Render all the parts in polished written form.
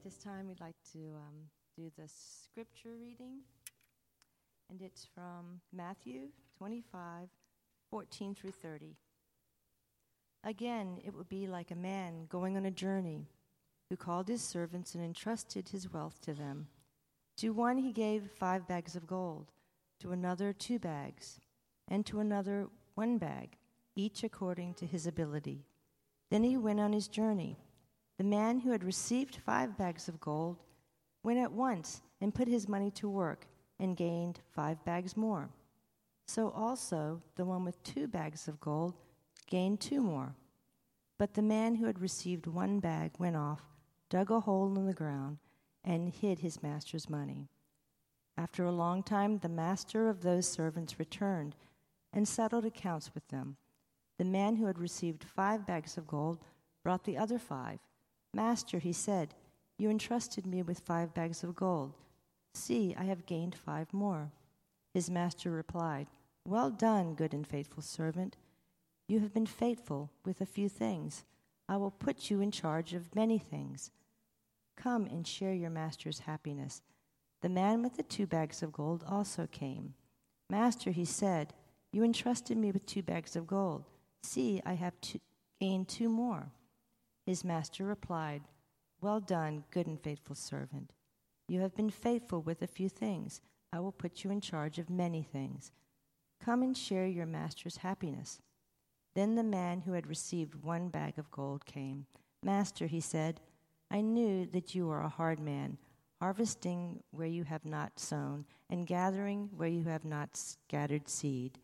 This time we'd like to do the scripture reading, and it's from Matthew 25:14 through 30. Again, it would be like a man going on a journey who called his servants and entrusted his wealth to them. To one he gave 5 bags of gold, to another 2 bags, and to another 1 bag, each according to his ability. Then he went on his journey. The man who had received 5 bags of gold went at once and put his money to work and gained 5 bags more. So also the one with 2 bags of gold gained 2 more. But the man who had received 1 bag went off, dug a hole in the ground, and hid his master's money. After a long time, the master of those servants returned and settled accounts with them. The man who had received 5 bags of gold brought the other 5. Master, he said, you entrusted me with 5 bags of gold. See, I have gained 5 more. His master replied, well done, good and faithful servant. You have been faithful with a few things. I will put you in charge of many things. Come and share your master's happiness. The man with the 2 bags of gold also came. Master, he said, you entrusted me with 2 bags of gold. See, I have gained 2 more. His master replied, well done, good and faithful servant. You have been faithful with a few things. I will put you in charge of many things. Come and share your master's happiness. Then the man who had received 1 bag of gold came. Master, he said, I knew that you are a hard man, harvesting where you have not sown, and gathering where you have not scattered seed.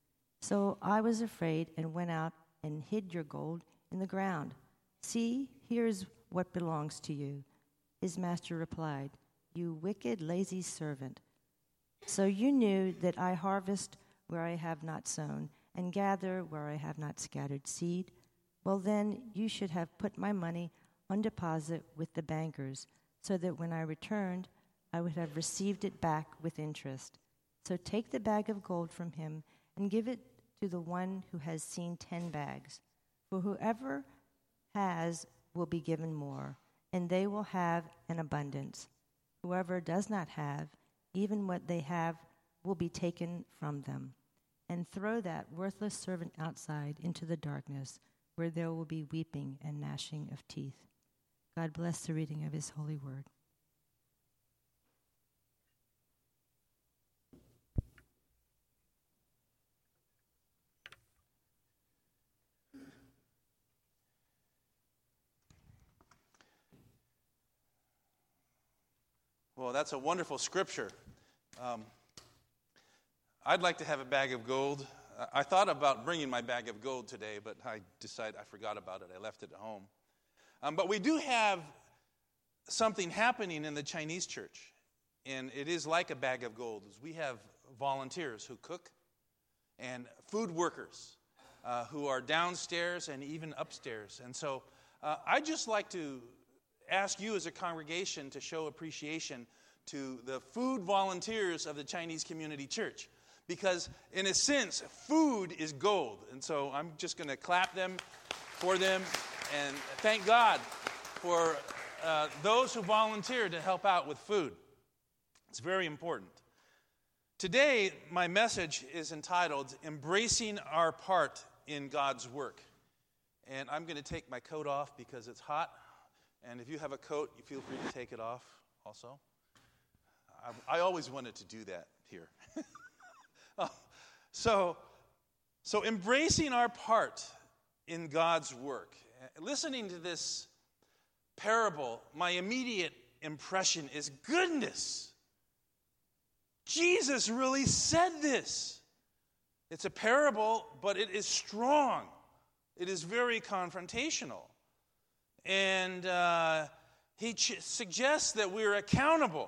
So I was afraid and went out and hid your gold in the ground. See, here is what belongs to you. His master replied, you wicked, lazy servant. So you knew that I harvest where I have not sown, and gather where I have not scattered seed. Well, then you should have put my money on deposit with the bankers, so that when I returned, I would have received it back with interest. So take the bag of gold from him and give it to the one who has seen 10 bags. For whoever has will be given more, and they will have an abundance. Whoever does not have, even what they have will be taken from them. And throw that worthless servant outside into the darkness, where there will be weeping and gnashing of teeth. God bless the reading of his holy word. Well, that's a wonderful scripture. I'd like to have a bag of gold. I thought about bringing my bag of gold today, but I decided I forgot about it. I left it at home. But we do have something happening in the Chinese church, and it is like a bag of gold. We have volunteers who cook and food workers who are downstairs and even upstairs. And so I'd just like to ask you as a congregation to show appreciation to the food volunteers of the Chinese Community Church. Because in a sense, food is gold. And so I'm just going to clap them for them and thank God for those who volunteer to help out with food. It's very important. Today, my message is entitled, Embracing Our Part in God's Work. And I'm going to take my coat off because it's hot. And if you have a coat, you feel free to take it off also. I always wanted to do that here. So embracing our part in God's work. Listening to this parable, my immediate impression is, goodness, Jesus really said this. It's a parable, but it is strong. It is very confrontational. And he suggests that we're accountable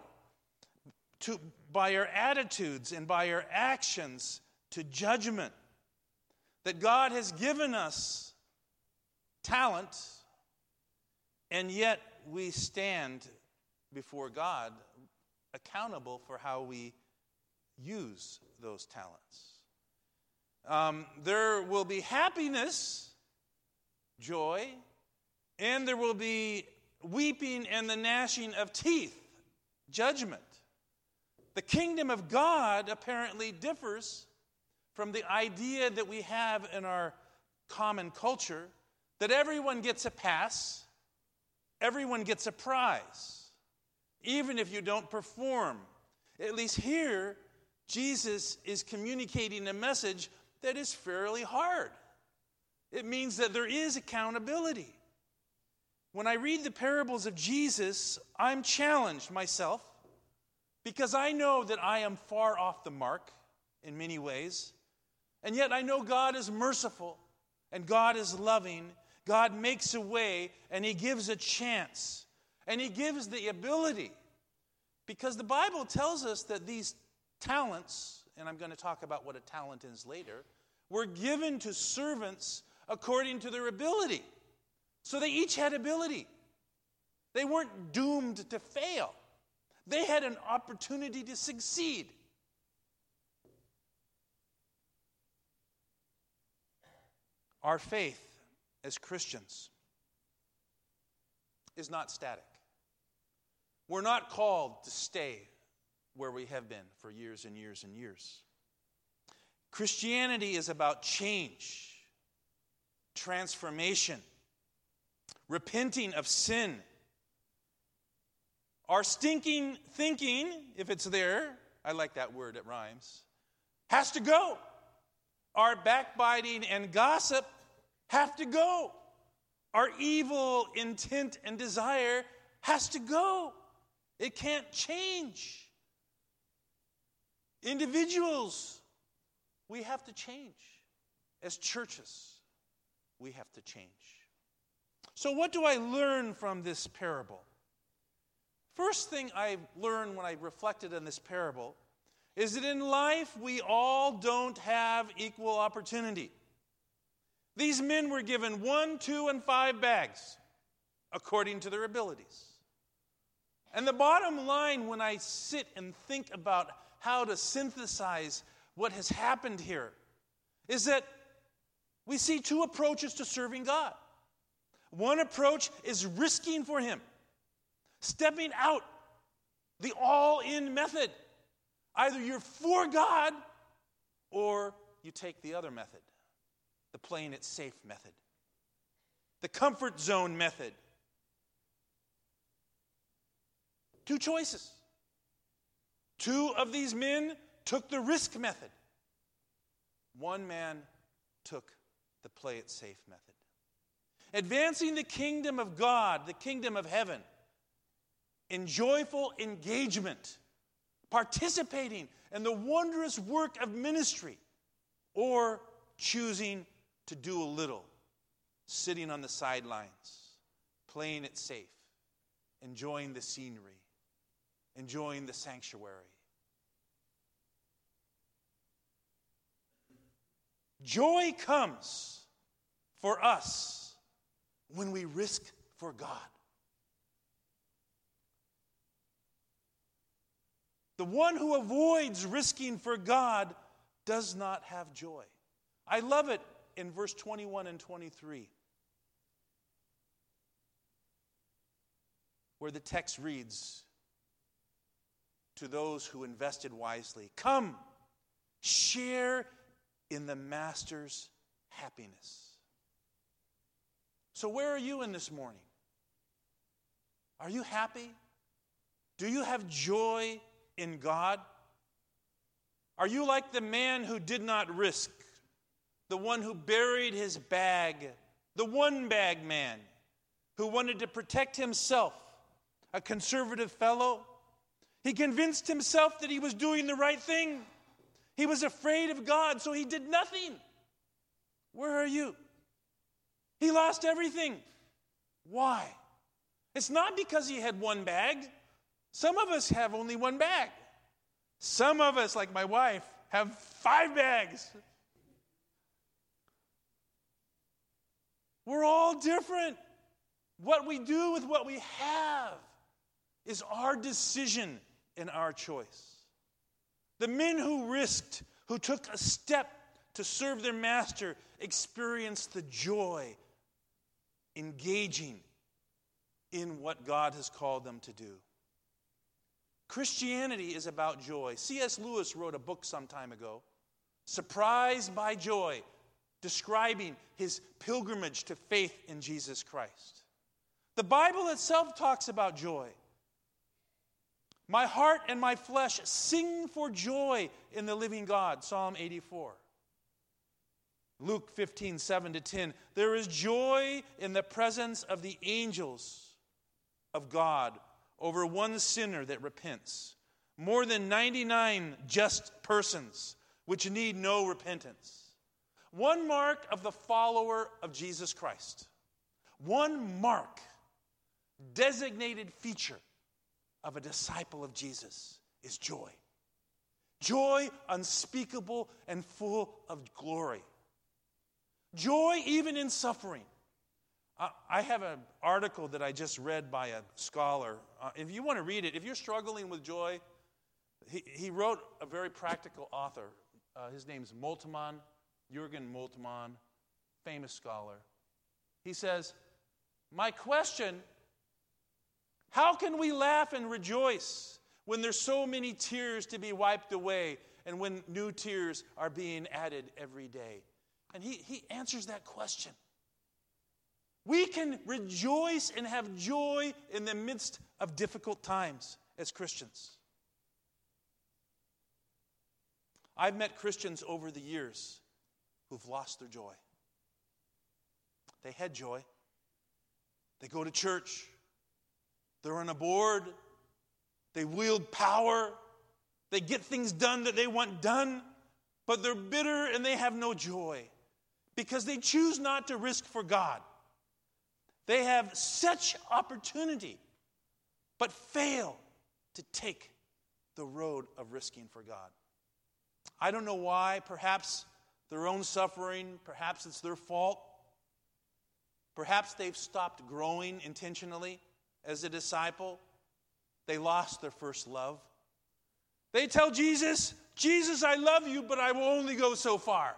by our attitudes and by our actions to judgment. That God has given us talent, and yet we stand before God accountable for how we use those talents. There will be happiness, joy, and there will be weeping and the gnashing of teeth, judgment. The kingdom of God apparently differs from the idea that we have in our common culture that everyone gets a pass, everyone gets a prize, even if you don't perform. At least here, Jesus is communicating a message that is fairly hard. It means that there is accountability. When I read the parables of Jesus, I'm challenged myself because I know that I am far off the mark in many ways. And yet I know God is merciful and God is loving. God makes a way and He gives a chance. And He gives the ability. Because the Bible tells us that these talents, and I'm going to talk about what a talent is later, were given to servants according to their ability. So they each had ability. They weren't doomed to fail. They had an opportunity to succeed. Our faith as Christians is not static. We're not called to stay where we have been for years and years and years. Christianity is about change, transformation, repenting of sin. Our stinking thinking, if it's there, I like that word, it rhymes, has to go. Our backbiting and gossip have to go. Our evil intent and desire has to go. It can't change. Individuals, we have to change. As churches, we have to change. So what do I learn from this parable? First thing I learned when I reflected on this parable is that in life we all don't have equal opportunity. These men were given 1, 2, and 5 bags according to their abilities. And the bottom line when I sit and think about how to synthesize what has happened here is that we see 2 approaches to serving God. One approach is risking for Him, stepping out, the all-in method. Either you're for God or you take the other method, the playing it safe method, the comfort zone method. 2 choices. 2 of these men took the risk method. 1 man took the play it safe method. Advancing the kingdom of God, the kingdom of heaven, in joyful engagement, participating in the wondrous work of ministry, or choosing to do a little, sitting on the sidelines, playing it safe, enjoying the scenery, enjoying the sanctuary. Joy comes for us when we risk for God. The one who avoids risking for God does not have joy. I love it in verse 21 and 23, where the text reads, to those who invested wisely, come, share in the master's happiness. So where are you in this morning? Are you happy? Do you have joy in God? Are you like the man who did not risk, the one who buried his bag, the one-bag man who wanted to protect himself, a conservative fellow? He convinced himself that he was doing the right thing. He was afraid of God, so he did nothing. Where are you? He lost everything. Why? It's not because he had 1 bag. Some of us have only 1 bag. Some of us, like my wife, have 5 bags. We're all different. What we do with what we have is our decision and our choice. The men who risked, who took a step to serve their master, experienced the joy, engaging in what God has called them to do. Christianity is about joy. C.S. Lewis wrote a book some time ago, Surprised by Joy, describing his pilgrimage to faith in Jesus Christ. The Bible itself talks about joy. My heart and my flesh sing for joy in the living God, Psalm 84. Luke 15, 7-10. There is joy in the presence of the angels of God over one sinner that repents, more than 99 just persons which need no repentance. One mark of the follower of Jesus Christ, one mark, designated feature of a disciple of Jesus is joy. Joy unspeakable and full of glory. Joy even in suffering. I have an article that I just read by a scholar. If you want to read it, if you're struggling with joy, he wrote, a very practical author. His name's Moltmann, Jürgen Moltmann, famous scholar. He says, my question, how can we laugh and rejoice when there's so many tears to be wiped away and when new tears are being added every day? And he answers that question. We can rejoice and have joy in the midst of difficult times as Christians. I've met Christians over the years who've lost their joy. They had joy. They go to church. They're on a board. They wield power. They get things done that they want done, but they're bitter and they have no joy because they choose not to risk for God. They have such opportunity, but fail to take the road of risking for God. I don't know why. Perhaps their own suffering. Perhaps it's their fault. Perhaps they've stopped growing intentionally as a disciple. They lost their first love. They tell Jesus, Jesus, I love you, but I will only go so far.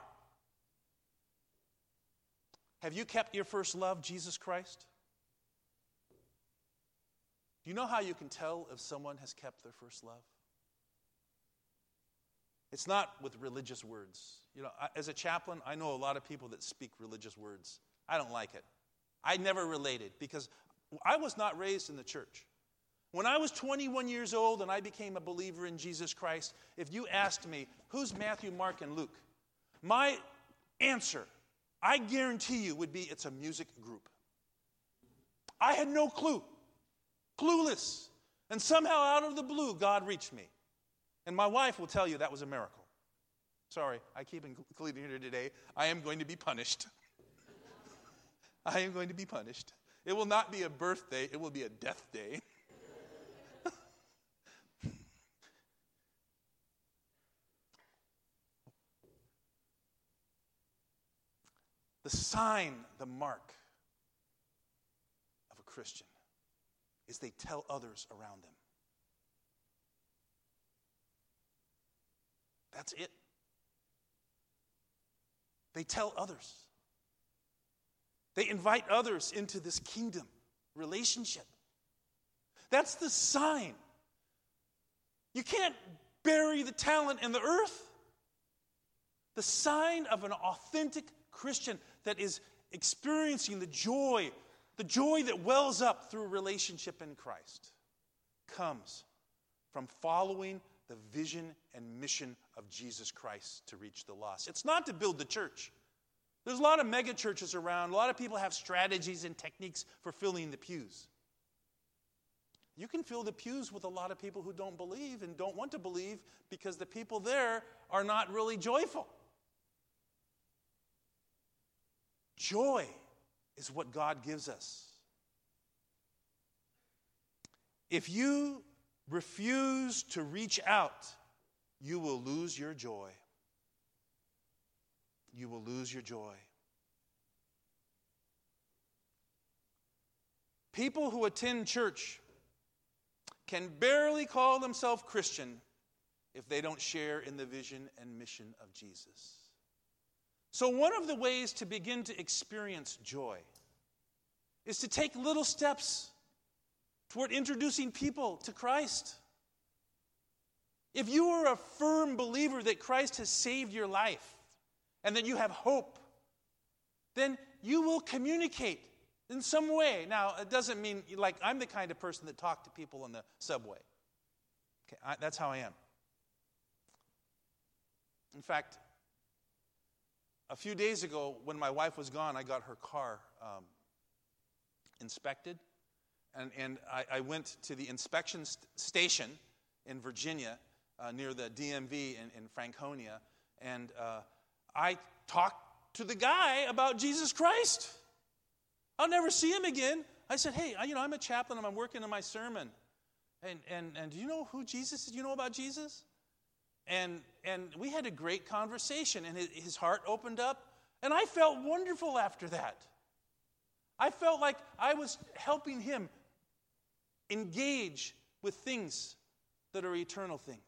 Have you kept your first love, Jesus Christ? Do you know how you can tell if someone has kept their first love? It's not with religious words. You know, as a chaplain, I know a lot of people that speak religious words. I don't like it. I never related because I was not raised in the church. When I was 21 years old and I became a believer in Jesus Christ, if you asked me, who's Matthew, Mark, and Luke? My answer, I guarantee you, would be it's a music group. I had no clue. Clueless. And somehow out of the blue, God reached me. And my wife will tell you that was a miracle. Sorry, I keep including her today. I am going to be punished. I am going to be punished. It will not be a birthday, it will be a death day. The sign, the mark of a Christian is they tell others around them. That's it. They tell others. They invite others into this kingdom relationship. That's the sign. You can't bury the talent in the earth. The sign of an authentic Christian that is experiencing the joy that wells up through relationship in Christ, comes from following the vision and mission of Jesus Christ to reach the lost. It's not to build the church. There's a lot of mega churches around. A lot of people have strategies and techniques for filling the pews. You can fill the pews with a lot of people who don't believe and don't want to believe because the people there are not really joyful. Joy is what God gives us. If you refuse to reach out, you will lose your joy. You will lose your joy. People who attend church can barely call themselves Christian if they don't share in the vision and mission of Jesus. So one of the ways to begin to experience joy is to take little steps toward introducing people to Christ. If you are a firm believer that Christ has saved your life and that you have hope, then you will communicate in some way. Now, it doesn't mean, like, I'm the kind of person that talk to people on the subway. Okay, that's how I am. In fact, a few days ago, when my wife was gone, I got her car inspected. And I went to the inspection station in Virginia, near the DMV in Franconia, and I talked to the guy about Jesus Christ. I'll never see him again. I said, hey, I'm a chaplain, and I'm working on my sermon. And do you know who Jesus is? Do you know about Jesus? And we had a great conversation, and his heart opened up, and I felt wonderful after that. I felt like I was helping him engage with things that are eternal things.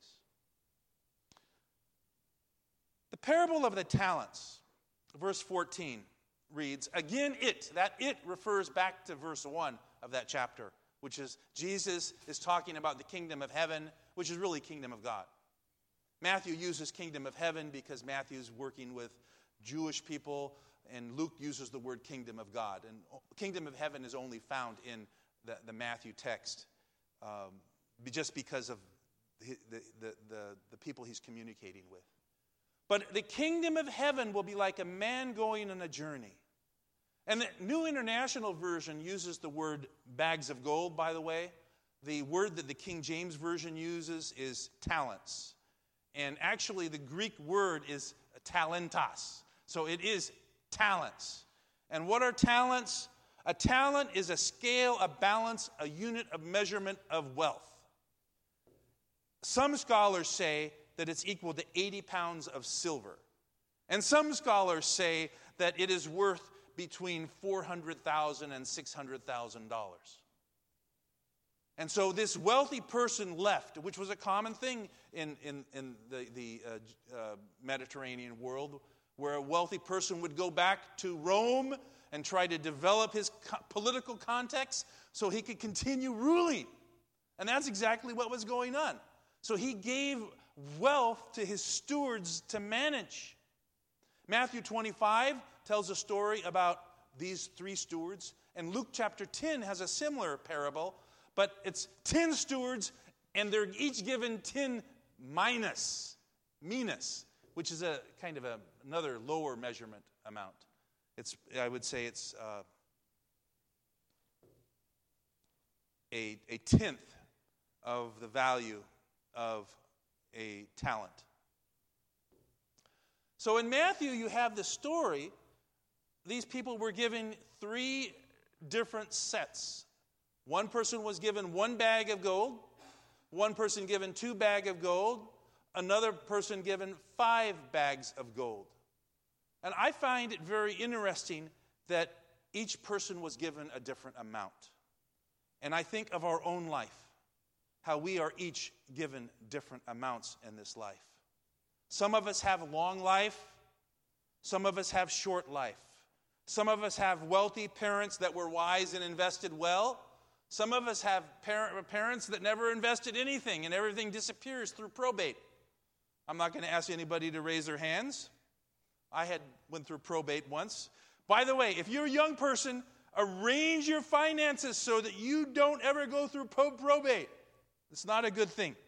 The parable of the talents, verse 14, reads, again that it refers back to verse 1 of that chapter, which is Jesus is talking about the kingdom of heaven, which is really kingdom of God. Matthew uses kingdom of heaven because Matthew's working with Jewish people, and Luke uses the word kingdom of God. And kingdom of heaven is only found in the Matthew text, just because of the people he's communicating with. But the kingdom of heaven will be like a man going on a journey. And the New International Version uses the word bags of gold, by the way. The word that the King James Version uses is talents. And actually the Greek word is talentos. So it is talents. And what are talents? A talent is a scale, a balance, a unit of measurement of wealth. Some scholars say that it's equal to 80 pounds of silver. And some scholars say that it is worth between $400,000 and $600,000. And so this wealthy person left, which was a common thing in the Mediterranean world, where a wealthy person would go back to Rome and try to develop his political context so he could continue ruling. And that's exactly what was going on. So he gave wealth to his stewards to manage. Matthew 25 tells a story about these three stewards, and Luke chapter 10 has a similar parable, but it's 10 stewards, and they're each given 10 minas, which is a kind of another lower measurement amount. I would say it's a tenth of the value of a talent. So in Matthew, you have the story. These people were given 3 different sets. One person was given 1 bag of gold, one person given 2 bags of gold, another person given 5 bags of gold. And I find it very interesting that each person was given a different amount. And I think of our own life, how we are each given different amounts in this life. Some of us have long life. Some of us have short life. Some of us have wealthy parents that were wise and invested well. Some of us have parents that never invested anything and everything disappears through probate. I'm not going to ask anybody to raise their hands. I went through probate once. By the way, if you're a young person, arrange your finances so that you don't ever go through probate. It's not a good thing.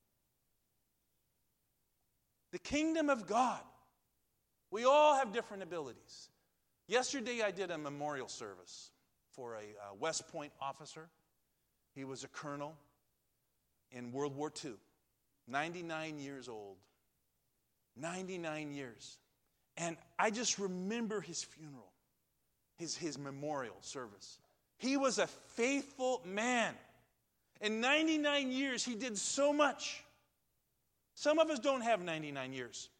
The kingdom of God. We all have different abilities. Yesterday I did a memorial service for a West Point officer. He was a colonel in World War II. 99 years old. 99 years. And I just remember his funeral, his memorial service. He was a faithful man. In 99 years, he did so much. Some of us don't have 99 years.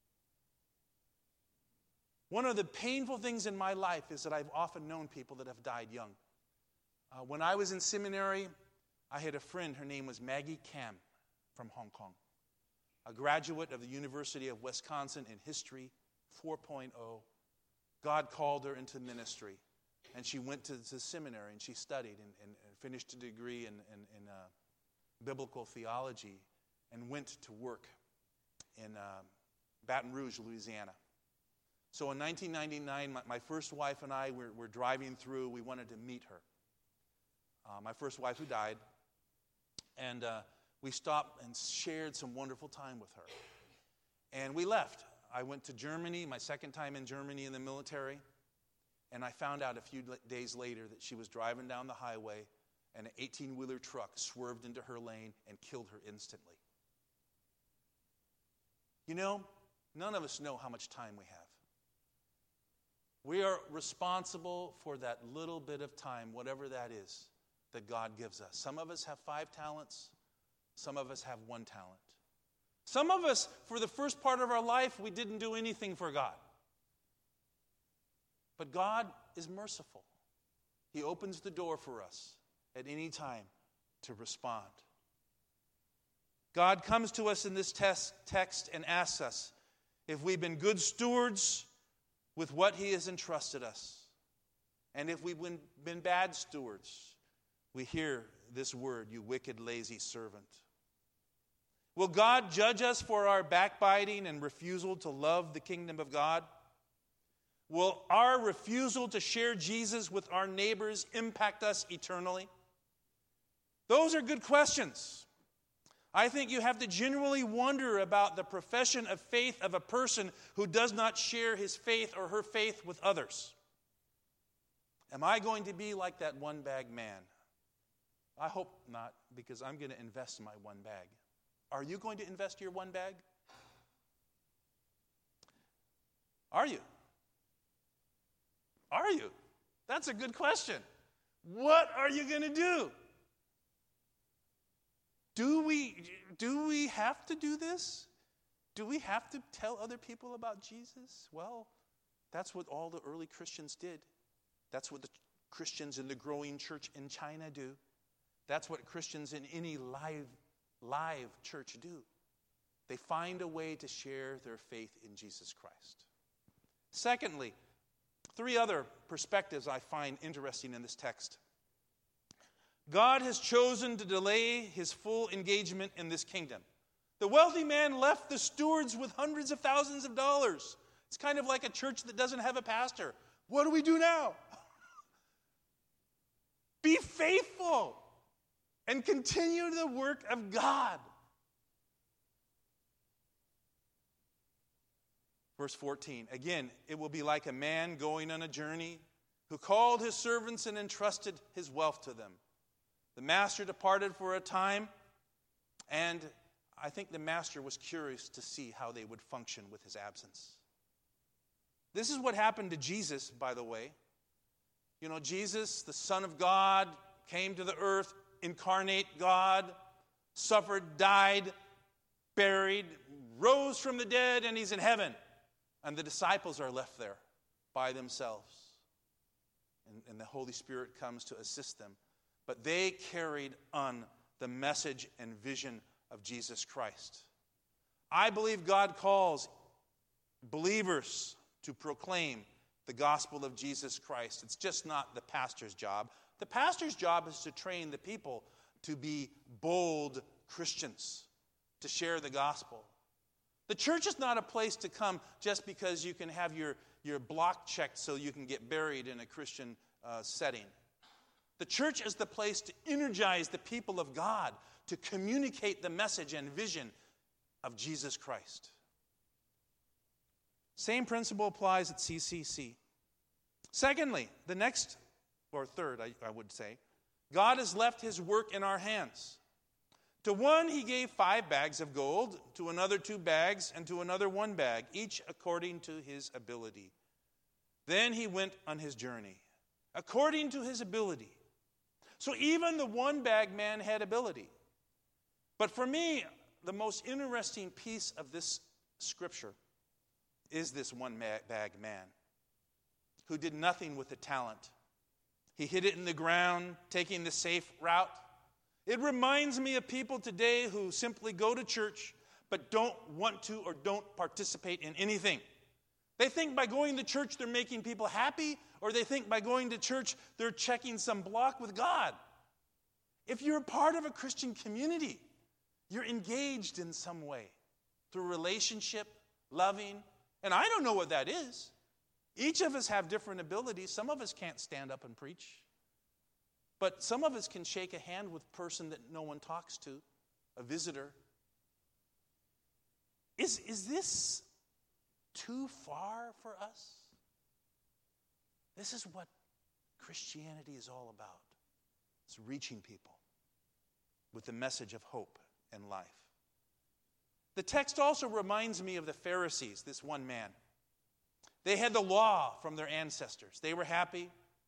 One of the painful things in my life is that I've often known people that have died young. When I was in seminary, I had a friend. Her name was Maggie Kam from Hong Kong, a graduate of the University of Wisconsin in history, 4.0. God called her into ministry. And she went to the seminary and she studied and finished a degree in biblical theology and went to work in Baton Rouge, Louisiana. So in 1999, my first wife and I were driving through. We wanted to meet her. My first wife who died. And we stopped and shared some wonderful time with her. And we left. I went to Germany, my second time in Germany in the military. And I found out a few days later that she was driving down the highway and an 18-wheeler truck swerved into her lane and killed her instantly. You know, none of us know how much time we have. We are responsible for that little bit of time, whatever that is, that God gives us. Some of us have 5 talents. Some of us have 1 talent. Some of us, for the first part of our life, we didn't do anything for God. But God is merciful. He opens the door for us at any time to respond. God comes to us in this text and asks us if we've been good stewards with what He has entrusted us. And if we've been bad stewards, we hear this word, you wicked, lazy servant. Will God judge us for our backbiting and refusal to love the kingdom of God? Will our refusal to share Jesus with our neighbors impact us eternally? Those are good questions. I think you have to genuinely wonder about the profession of faith of a person who does not share his faith or her faith with others. Am I going to be like that one-bag man? I hope not, because I'm going to invest in my one bag. Are you going to invest your one bag? Are you? Are you? That's a good question. What are you going to do? Do we have to do this? Do we have to tell other people about Jesus? Well, that's what all the early Christians did. That's what the Christians in the growing church in China do. That's what Christians in any live church do. They find a way to share their faith in Jesus Christ. Secondly, 3 other perspectives I find interesting in this text. God has chosen to delay His full engagement in this kingdom. The wealthy man left the stewards with hundreds of thousands of dollars. It's kind of like a church that doesn't have a pastor. What do we do now? Be faithful and continue the work of God. Verse 14, again, it will be like a man going on a journey who called his servants and entrusted his wealth to them. The master departed for a time, and I think the master was curious to see how they would function with his absence. This is what happened to Jesus, by the way. You know, Jesus, the Son of God, came to the earth, incarnate God, suffered, died, buried, rose from the dead, and He's in heaven. And the disciples are left there by themselves. And the Holy Spirit comes to assist them. But they carried on the message and vision of Jesus Christ. I believe God calls believers to proclaim the gospel of Jesus Christ. It's just not the pastor's job. The pastor's job is to train the people to be bold Christians, to share the gospel. The church is not a place to come just because you can have your block checked so you can get buried in a Christian setting. The church is the place to energize the people of God, to communicate the message and vision of Jesus Christ. Same principle applies at CCC. Secondly, third, I would say, God has left His work in our hands. To one He gave 5 bags of gold, to another 2 bags, and to another 1 bag, each according to his ability. Then he went on his journey, according to his ability. So even the 1-bag man had ability. But for me, the most interesting piece of this scripture is this 1-bag man who did nothing with the talent. He hid it in the ground, taking the safe route. It reminds me of people today who simply go to church but don't want to or don't participate in anything. They think by going to church they're making people happy or they think by going to church they're checking some block with God. If you're a part of a Christian community, you're engaged in some way through relationship, loving, and I don't know what that is. Each of us have different abilities. Some of us can't stand up and preach, but some of us can shake a hand with a person that no one talks to, a visitor. Is this too far for us? This is what Christianity is all about. It's reaching people with the message of hope and life. The text also reminds me of the Pharisees, this one man. They had the law from their ancestors. They were happy.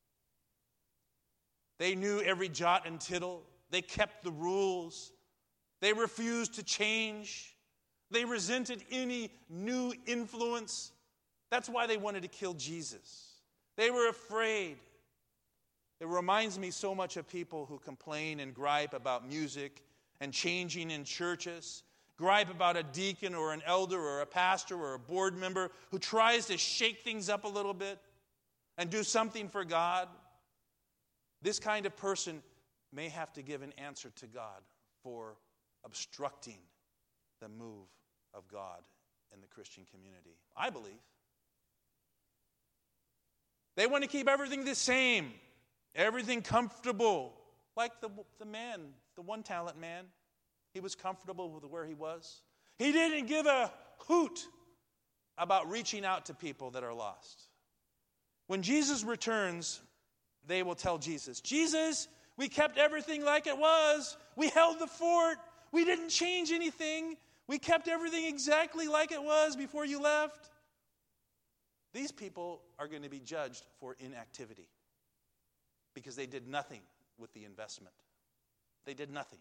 They knew every jot and tittle. They kept the rules. They refused to change. They resented any new influence. That's why they wanted to kill Jesus. They were afraid. It reminds me so much of people who complain and gripe about music and changing in churches, gripe about a deacon or an elder or a pastor or a board member who tries to shake things up a little bit and do something for God. This kind of person may have to give an answer to God for obstructing the move of God in the Christian community. I believe. They want to keep everything the same, everything comfortable, like the man, the one-talent man. He was comfortable with where he was. He didn't give a hoot about reaching out to people that are lost. When Jesus returns, they will tell Jesus, Jesus, we kept everything like it was. We held the fort. We didn't change anything. We kept everything exactly like it was before you left. These people are going to be judged for inactivity because they did nothing with the investment. They did nothing.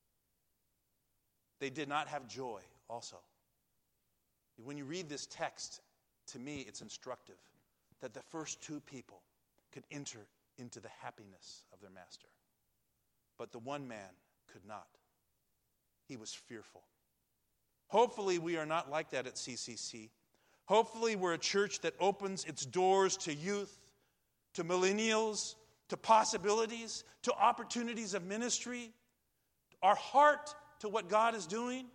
They did not have joy also. When you read this text, to me it's instructive that the first two people could enter into the happiness of their master. But the one man could not. He was fearful. Hopefully we are not like that at CCC. Hopefully we're a church that opens its doors to youth, to millennials, to possibilities, to opportunities of ministry, our heart to what God is doing.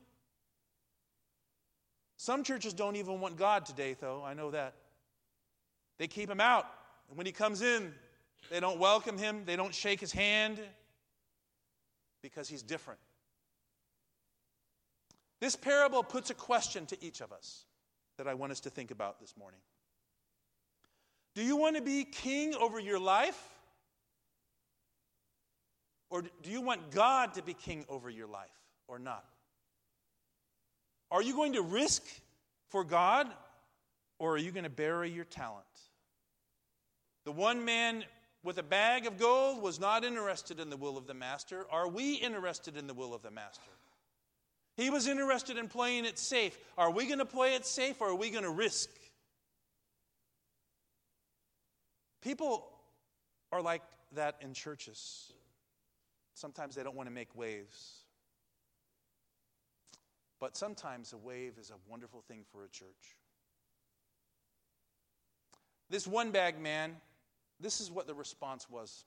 Some churches don't even want God today, though. I know that. They keep him out. And when he comes in, they don't welcome him. They don't shake his hand because he's different. This parable puts a question to each of us that I want us to think about this morning. Do you want to be king over your life? Or do you want God to be king over your life or not? Are you going to risk for God or are you going to bury your talent? The one man with a bag of gold was not interested in the will of the master. Are we interested in the will of the master? He was interested in playing it safe. Are we going to play it safe or are we going to risk? People are like that in churches. Sometimes they don't want to make waves. But sometimes a wave is a wonderful thing for a church. This one-bag man, this is what the response was.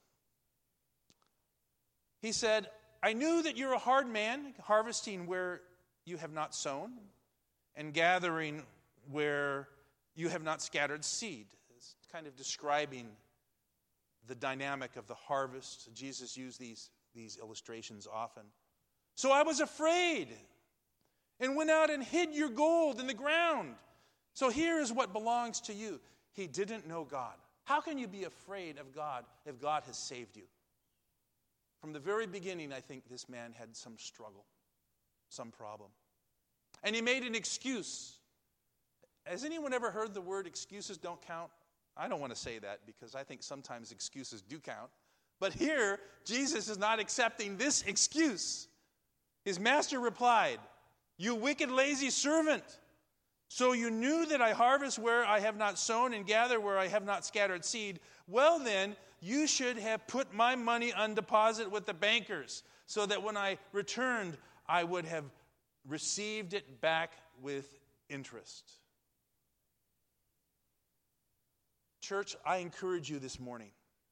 He said, I knew that you're a hard man, harvesting where you have not sown, and gathering where you have not scattered seed. It's kind of describing the dynamic of the harvest. Jesus used these illustrations often. So I was afraid and went out and hid your gold in the ground. So here is what belongs to you. He didn't know God. How can you be afraid of God if God has saved you? From the very beginning, I think this man had some struggle, some problem. And he made an excuse. Has anyone ever heard the word excuses don't count? I don't want to say that because I think sometimes excuses do count. But here, Jesus is not accepting this excuse. His master replied, you wicked, lazy servant. So you knew that I harvest where I have not sown and gather where I have not scattered seed. Well then, you should have put my money on deposit with the bankers so that when I returned, I would have received it back with interest. Church, I encourage you this morning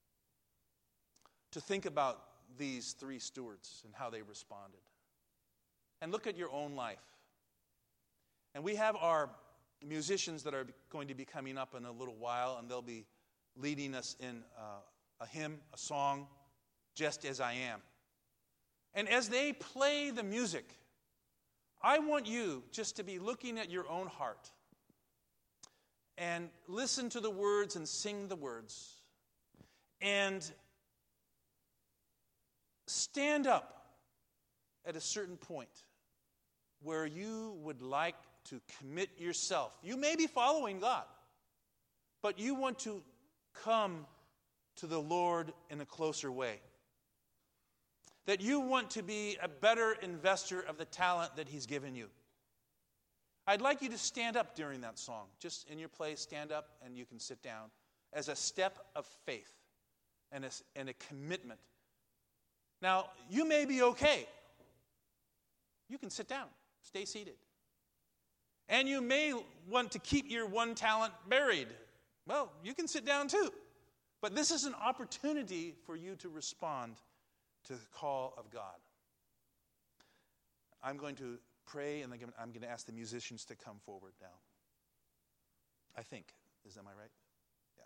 to think about these three stewards and how they responded. And look at your own life. And we have our musicians that are going to be coming up in a little while, and they'll be leading us in a hymn, a song, Just As I Am. And as they play the music, I want you just to be looking at your own heart and listen to the words and sing the words. And stand up at a certain point where you would like to commit yourself. You may be following God, but you want to come to the Lord in a closer way. That you want to be a better investor of the talent that He's given you. I'd like you to stand up during that song. Just in your place, stand up, and you can sit down as a step of faith and a commitment. Now, you may be okay. You can sit down. Stay seated. And you may want to keep your one talent buried. Well, you can sit down too. But this is an opportunity for you to respond to the call of God. I'm going to pray, and I'm going to ask the musicians to come forward now. I think. Am I right? Yeah.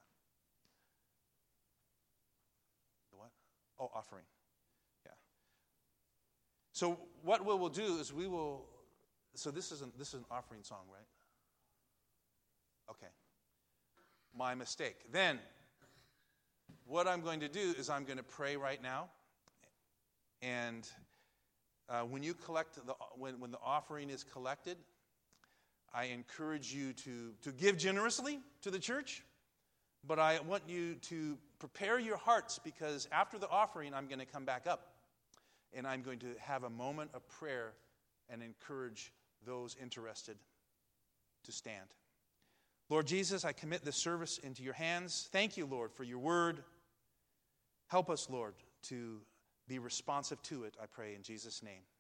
The what? Oh, offering. Yeah. So what we will do is we will. So this is an offering song, right? Okay. My mistake. Then, what I'm going to do is I'm going to pray right now, and when you collect when the offering is collected, I encourage you to give generously to the church, but I want you to prepare your hearts, because after the offering, I'm going to come back up, and I'm going to have a moment of prayer and encourage those interested to stand. Lord Jesus, I commit this service into your hands. Thank you, Lord, for your word. Help us, Lord, to be responsive to it, I pray in Jesus' name.